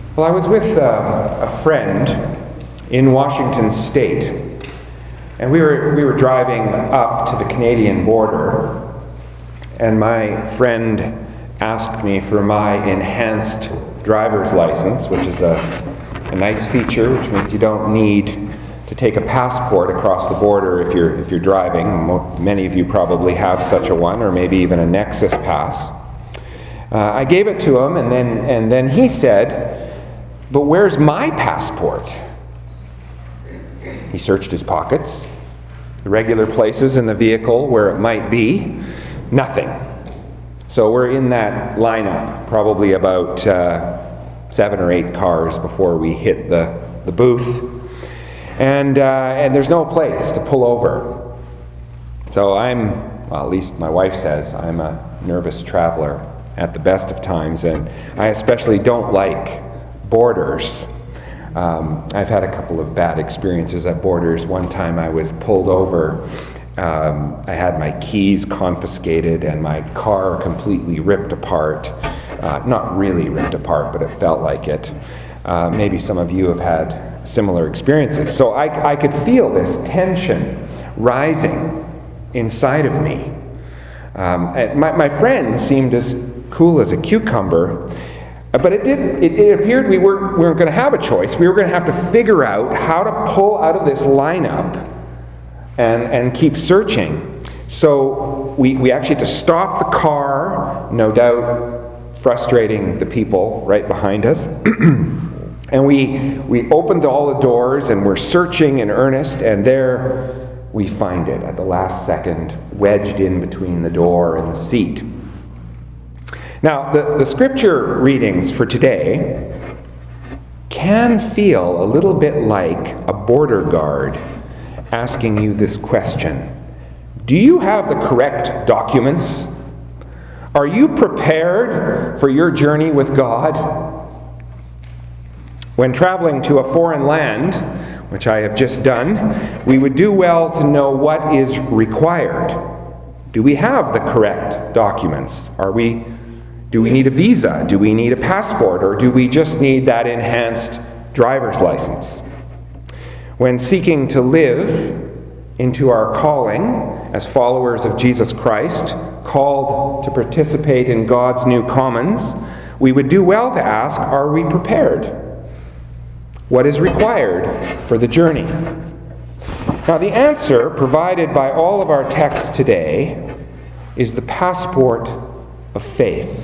Well, I was with a friend in Washington State, and we were driving up to the Canadian border, and my friend asked me for my enhanced driver's license, which is a nice feature, which means you don't need to take a passport across the border if you're driving. Many of you probably have such a one, or maybe even a Nexus pass. I gave it to him, and then he said, "But where's my passport?" He searched his pockets, the regular places in the vehicle where it might be. Nothing. So we're in that lineup, probably about 7 or 8 cars before we hit the booth. And there's no place to pull over. So at least my wife says, I'm a nervous traveler at the best of times, and I especially don't like borders. I've had a couple of bad experiences at borders. One time I was pulled over. I had my keys confiscated and my car completely ripped apart. Not really ripped apart, but it felt like it. Maybe some of you have had similar experiences. So I could feel this tension rising inside of me. My friend seemed as cool as a cucumber, but it appeared we weren't going to have a choice. We were going to have to figure out how to pull out of this lineup and keep searching. So we actually had to stop the car, no doubt frustrating the people right behind us. And we opened all the doors and we're searching in earnest, and there we find it at the last second, wedged in between the door and the seat. Now, the scripture readings for today can feel a little bit like a border guard asking you this question. Do you have the correct documents? Are you prepared for your journey with God? When traveling to a foreign land, which I have just done, we would do well to know what is required. Do we have the correct documents? Do we need a visa? Do we need a passport? Or do we just need that enhanced driver's license? When seeking to live into our calling as followers of Jesus Christ, called to participate in God's new commons, we would do well to ask, are we prepared? What is required for the journey? Now, the answer provided by all of our texts today is the passport of faith.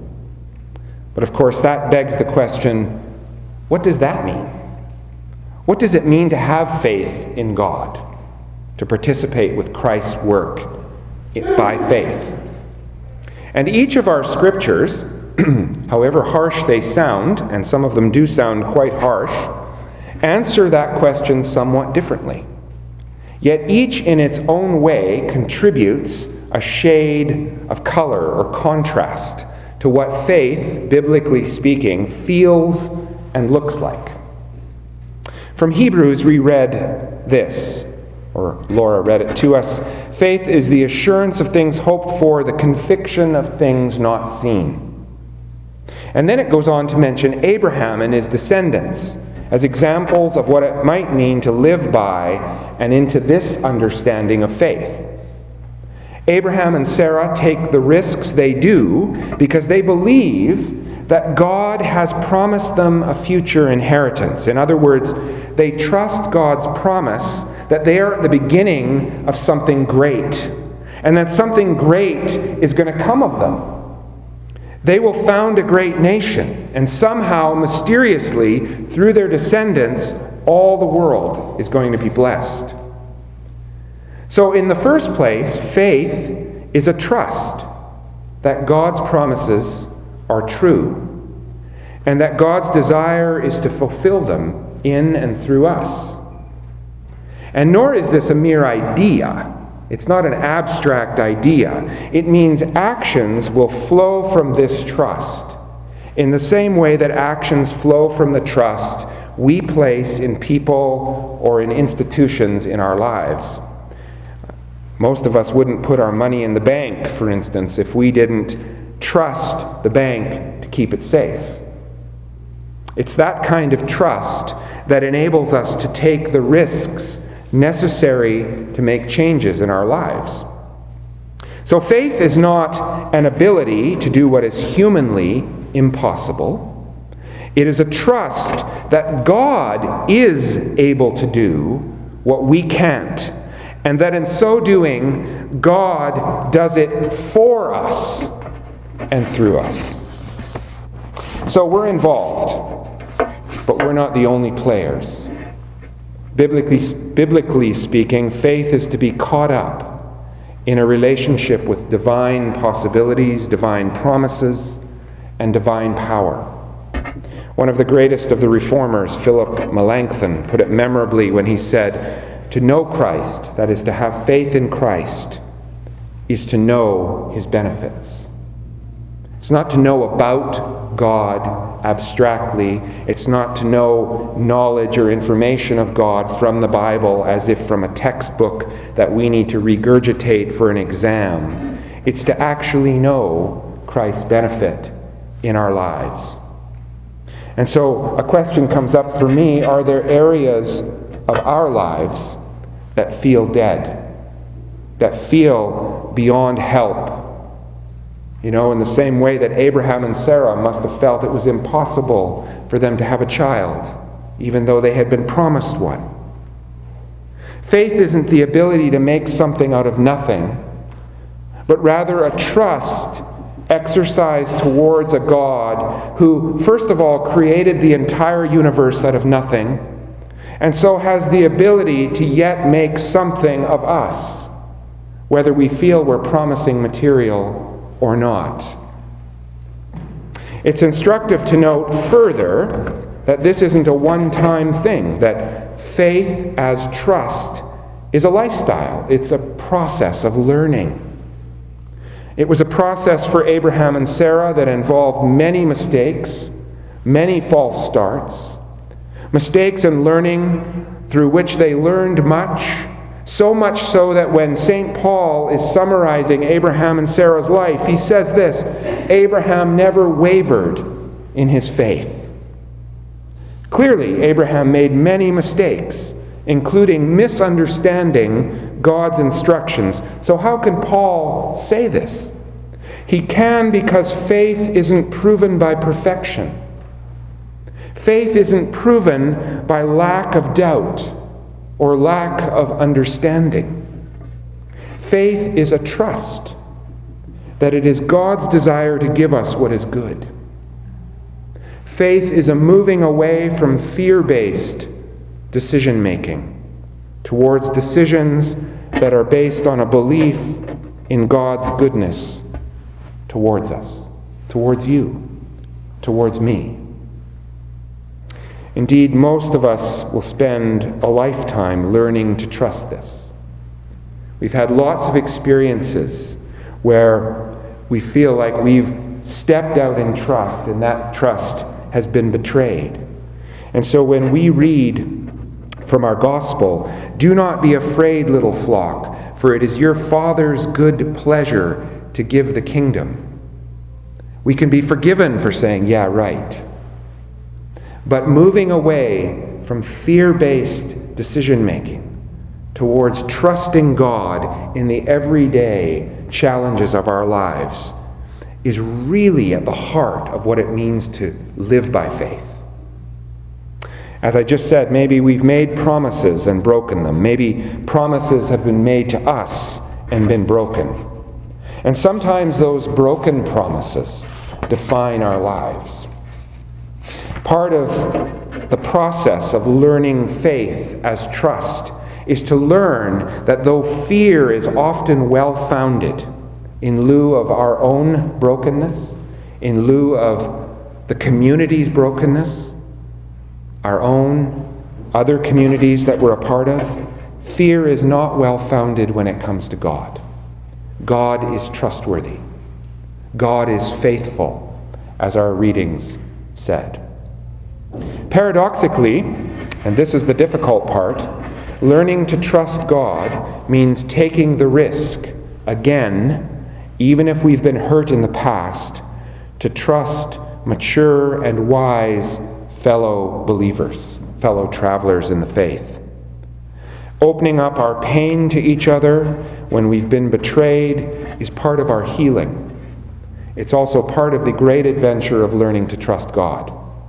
But of course, that begs the question, what does that mean? What does it mean to have faith in God, to participate with Christ's work by faith? And each of our scriptures, however harsh they sound, and some of them do sound quite harsh, answer that question somewhat differently. Yet each in its own way contributes a shade of color or contrast to what faith, biblically speaking, feels and looks like. From Hebrews, we read this, or Laura read it to us. Faith is the assurance of things hoped for, the conviction of things not seen. And then it goes on to mention Abraham and his descendants as examples of what it might mean to live by and into this understanding of faith. Abraham and Sarah take the risks they do because they believe that God has promised them a future inheritance. In other words, they trust God's promise that they are at the beginning of something great, and that something great is going to come of them. They will found a great nation, and somehow, mysteriously, through their descendants, all the world is going to be blessed. So in the first place, faith is a trust that God's promises are true, and that God's desire is to fulfill them in and through us. And nor is this a mere idea. It's not an abstract idea. It means actions will flow from this trust, in the same way that actions flow from the trust we place in people or in institutions in our lives. Most of us wouldn't put our money in the bank, for instance, if we didn't trust the bank to keep it safe. It's that kind of trust that enables us to take the risks necessary to make changes in our lives. So faith is not an ability to do what is humanly impossible. It is a trust that God is able to do what we can't, and that in so doing, God does it for us and through us. So we're involved, but we're not the only players. Biblically speaking, faith is to be caught up in a relationship with divine possibilities, divine promises, and divine power. One of the greatest of the reformers, Philip Melanchthon, put it memorably when he said, "To know Christ, that is to have faith in Christ, is to know his benefits." It's not to know about God abstractly. It's not to know knowledge or information of God from the Bible as if from a textbook that we need to regurgitate for an exam. It's to actually know Christ's benefit in our lives. And so a question comes up for me: are there areas of our lives that feel dead, that feel beyond help? You know, in the same way that Abraham and Sarah must have felt it was impossible for them to have a child, even though they had been promised one. Faith isn't the ability to make something out of nothing, but rather a trust exercised towards a God who, first of all, created the entire universe out of nothing, and so has the ability to yet make something of us, whether we feel we're promising material or not. It's instructive to note further that this isn't a one-time thing, that faith as trust is a lifestyle. It's a process of learning. It was a process for Abraham and Sarah that involved many mistakes, many false starts, mistakes and learning through which they learned much, so much so that when St. Paul is summarizing Abraham and Sarah's life, he says this: Abraham never wavered in his faith. Clearly, Abraham made many mistakes, including misunderstanding God's instructions. So how can Paul say this? He can because faith isn't proven by perfection. Faith isn't proven by lack of doubt or lack of understanding. Faith is a trust that it is God's desire to give us what is good. Faith is a moving away from fear-based decision-making towards decisions that are based on a belief in God's goodness towards us, towards you, towards me. Indeed, most of us will spend a lifetime learning to trust this. We've had lots of experiences where we feel like we've stepped out in trust and that trust has been betrayed. And so when we read from our gospel, "Do not be afraid, little flock, for it is your Father's good pleasure to give the kingdom," we can be forgiven for saying, "Yeah, right." But moving away from fear-based decision-making towards trusting God in the everyday challenges of our lives is really at the heart of what it means to live by faith. As I just said, maybe we've made promises and broken them. Maybe promises have been made to us and been broken. And sometimes those broken promises define our lives. Part of the process of learning faith as trust is to learn that though fear is often well-founded, in lieu of our own brokenness, in lieu of the community's brokenness, our own, other communities that we're a part of, fear is not well-founded when it comes to God. God is trustworthy. God is faithful, as our readings said. Paradoxically, and this is the difficult part, learning to trust God means taking the risk, again, even if we've been hurt in the past, to trust mature and wise, fellow believers, fellow travelers in the faith. Opening up our pain to each other when we've been betrayed is part of our healing. It's also part of the great adventure of learning to trust God.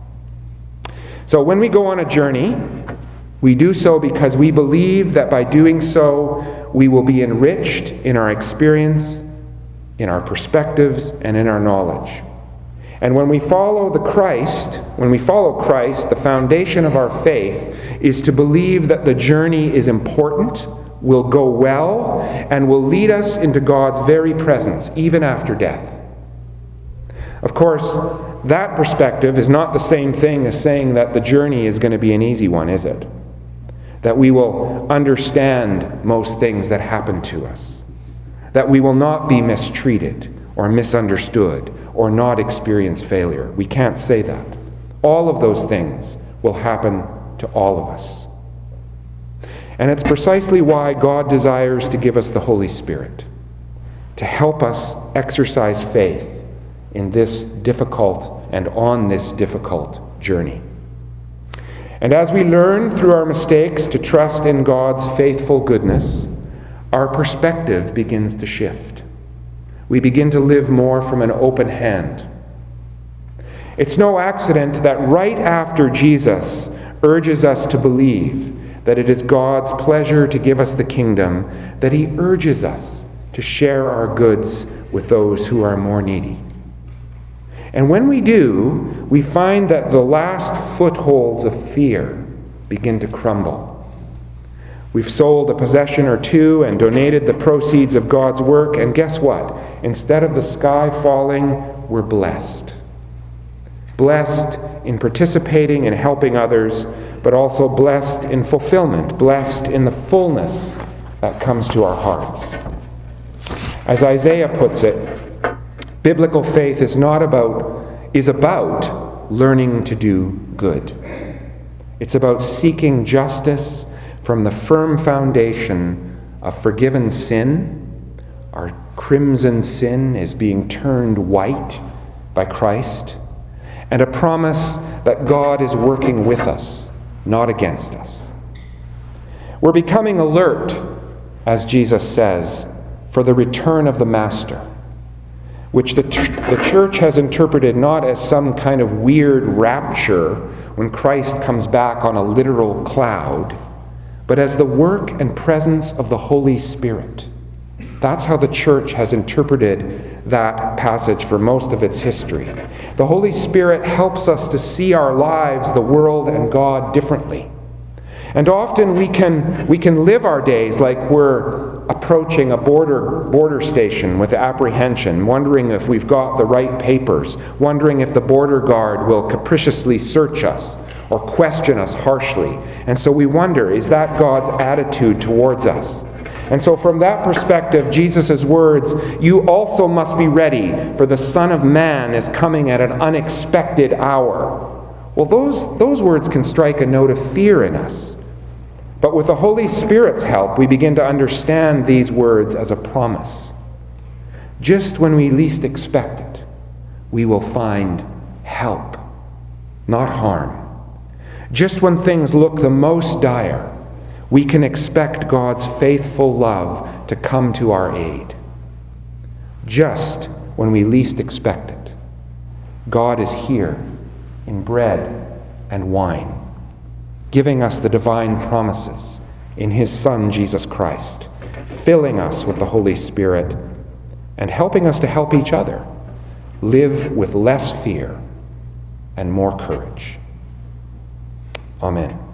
So when we go on a journey, we do so because we believe that by doing so, we will be enriched in our experience, in our perspectives, and in our knowledge. And when we follow Christ, the foundation of our faith is to believe that the journey is important, will go well, and will lead us into God's very presence, even after death. Of course, that perspective is not the same thing as saying that the journey is going to be an easy one, is it? That we will understand most things that happen to us. That we will not be mistreated or misunderstood or not experience failure. We can't say that. All of those things will happen to all of us. And it's precisely why God desires to give us the Holy Spirit, to help us exercise faith in this difficult and on this difficult journey. And as we learn through our mistakes to trust in God's faithful goodness, our perspective begins to shift. We begin to live more from an open hand. It's no accident that right after Jesus urges us to believe that it is God's pleasure to give us the kingdom, that he urges us to share our goods with those who are more needy. And when we do, we find that the last footholds of fear begin to crumble. We've sold a possession or two and donated the proceeds of God's work, and guess what? Instead of the sky falling, we're blessed. Blessed in participating and helping others, but also blessed in fulfillment, blessed in the fullness that comes to our hearts. As Isaiah puts it, biblical faith is about learning to do good. It's about seeking justice from the firm foundation of forgiven sin. Our crimson sin is being turned white by Christ, and a promise that God is working with us, not against us. We're becoming alert, as Jesus says, for the return of the Master, which the church has interpreted not as some kind of weird rapture when Christ comes back on a literal cloud, but as the work and presence of the Holy Spirit. That's how the church has interpreted that passage for most of its history. The Holy Spirit helps us to see our lives, the world, and God differently. And often we can live our days like we're approaching a border station with apprehension, wondering if we've got the right papers, wondering if the border guard will capriciously search us or question us harshly. And so we wonder, is that God's attitude towards us? And so from that perspective, Jesus' words, "You also must be ready, for the Son of Man is coming at an unexpected hour." Well, those words can strike a note of fear in us. But with the Holy Spirit's help, we begin to understand these words as a promise. Just when we least expect it, we will find help, not harm. Just when things look the most dire, we can expect God's faithful love to come to our aid. Just when we least expect it, God is here in bread and wine, giving us the divine promises in his Son, Jesus Christ, filling us with the Holy Spirit, and helping us to help each other live with less fear and more courage. Amen.